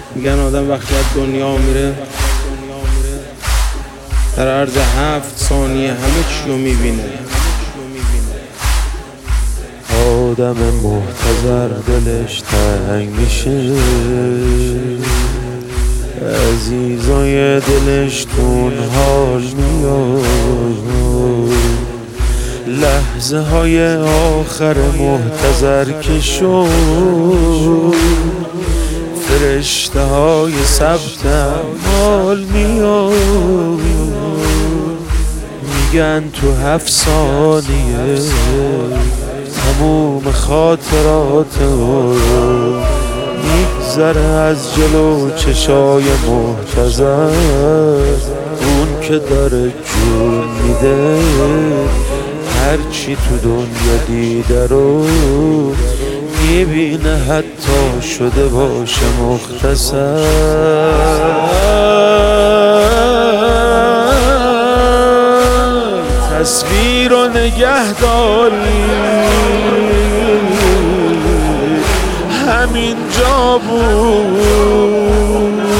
میگن آدم وقتی از دنیا میره در عرض 7 ثانیه همه چیو میبینه. آدم محتضر دلش تنگ میشه، عزیزای دلش تون حال میاد، لحظه های آخر محتضر که شد فرشته های ثبت اعمال میاد، میگن تو 7 ثانیه تموم خاطرات میگذره از جلو چشای محتضر. اون که داره جون میده هرچی تو دنیا دیده رو میبینه، حتی شده باشه مختصر. تصویر رو نگه داری همینجا بود،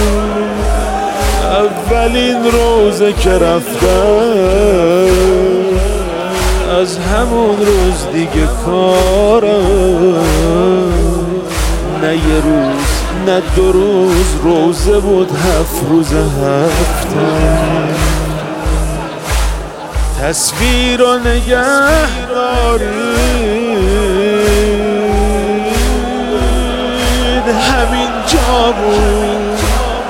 اولین روزه که رفتم از همون روز دیگه کارم نه یه روز نه 2 روز روزه بود، 7 روز هفته. تصویر رو نگه دارید همینجا بود،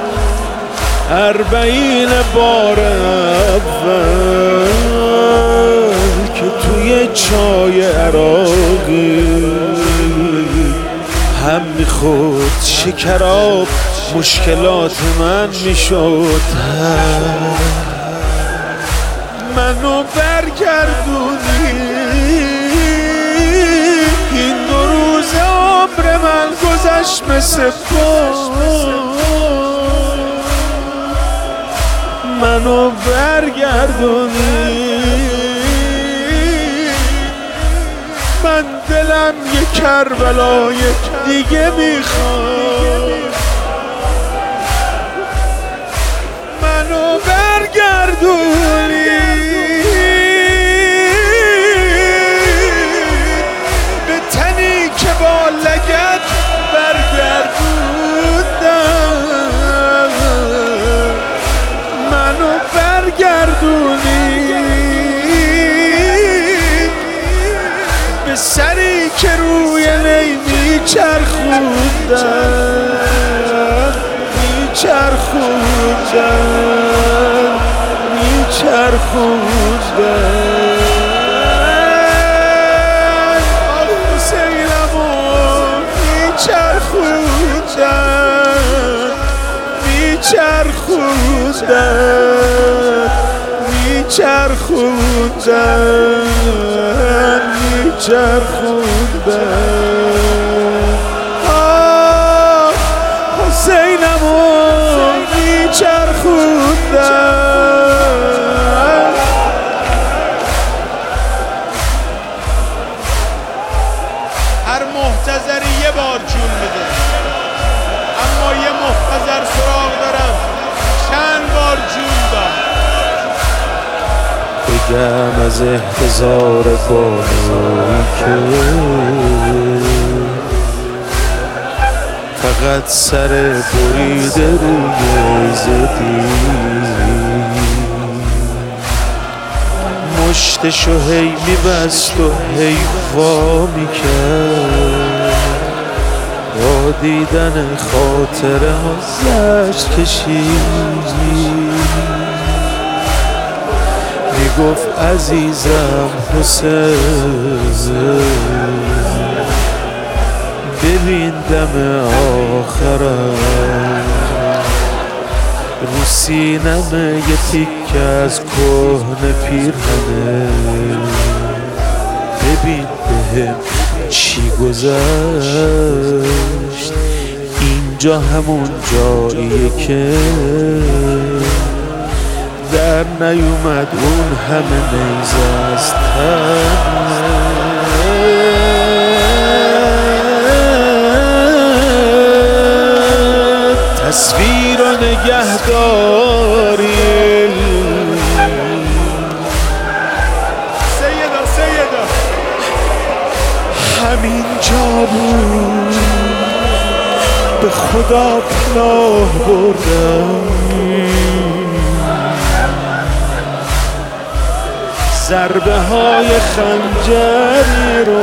40 بار اول که توی چای عراقی هم میخورد شکراب مشکلات من میشد، منو برگردونی این 2 روز عمر من گذشت مثل منو برگردونی، من دلم یه کربلای دیگه میخواد، منو برگردونی به تنی که با لگد برگردوندم، منو برگردونی به سری که روی نی میچرخوندم حسینمو میچرخوندم. هر محتضری یه بار جون میده، اما یه محتضر سراغ دارم چند بار جون داد. بگم از احتضار بالایی که فقط سر بریده روی زدی، مشتشو هی میبست و هی وا میکرد، با دیدن خاطره ها زشت کشید، میگفت عزیزم حسین ببین دم آخرم رو سینمه یه تیکه از کهنه پیرهنه، ببین بهم چی گذشت، اینجا همون جاییه که در نیومد اون همه نیزه از تصویر و نگهداری. سیدا همین جا بود به خدا پناه بردم، ضربه های خنجری رو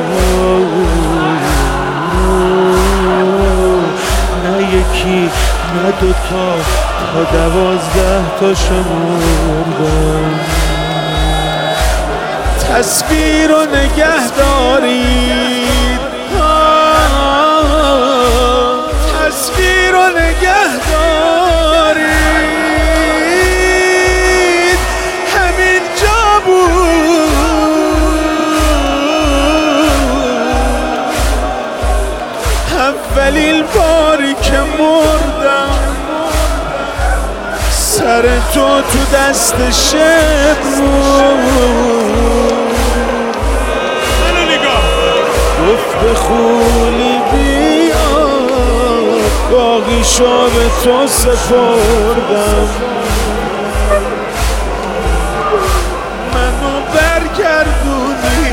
نه یکی نه دوتا تا 12 تا شمردم. تصویر و نگه دارید، تصویر و نگه دارید. همین جا بود اولین باری که مردم، سر تو دست شب بود. منو نگاه گفت به خولی بیا، باقیشو به تو سپردم. منو برگردونی،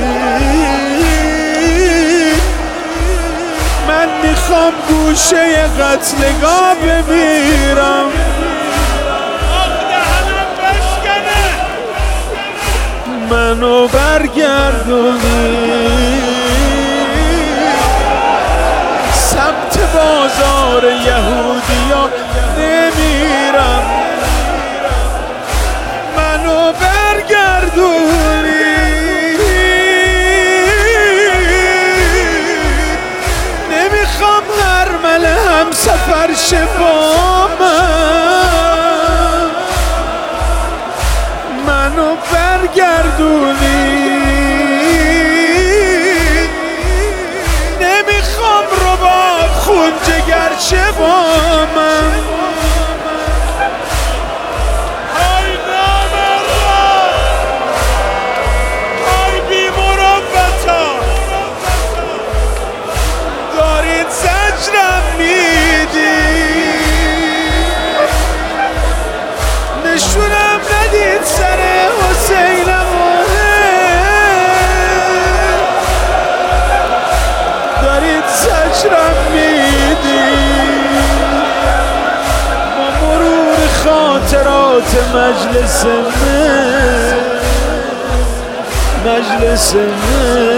من میخوام گوشه قتلگاه بمیرم. منو برگردونی سمت بازار یهودیا نمیرم. منو برگردونی نمیخوام هر مله هم سفر شه با من. منو برگردونی نمیخوام رباب خون جگر شه با من. های نامردا، های بی مروتا، دارید زجرم میدید، نشونم ندید سر حسینم دارید زجرم میدید. با مرور خاطرات مجلس من